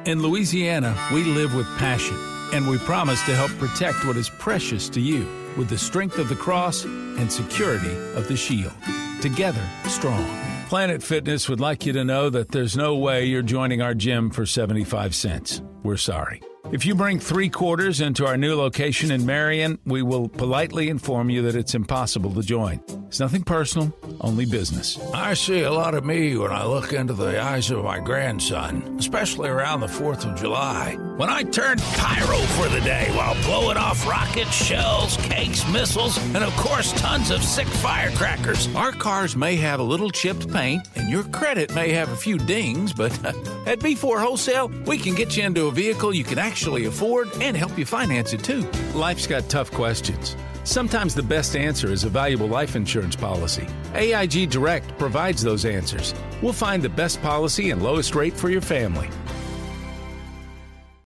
In Louisiana, we live with passion, and we promise to help protect what is precious to you with the strength of the cross and security of the shield. Together, strong. Planet Fitness would like you to know that there's no way you're joining our gym for 75 cents. We're sorry. If you bring 3 quarters into our new location in Marion, we will politely inform you that it's impossible to join. It's nothing personal, only business. I see a lot of me when I look into the eyes of my grandson, especially around the 4th of July, when I turn pyro for the day while blowing off rockets, shells, cakes, missiles, and of course tons of sick firecrackers. Our cars may have a little chipped paint, and your credit may have a few dings, but at B4 Wholesale, we can get you into a vehicle you can actually afford and help you finance it too. Life's got tough questions. Sometimes the best answer is a valuable life insurance policy. AIG Direct provides those answers. We'll find the best policy and lowest rate for your family.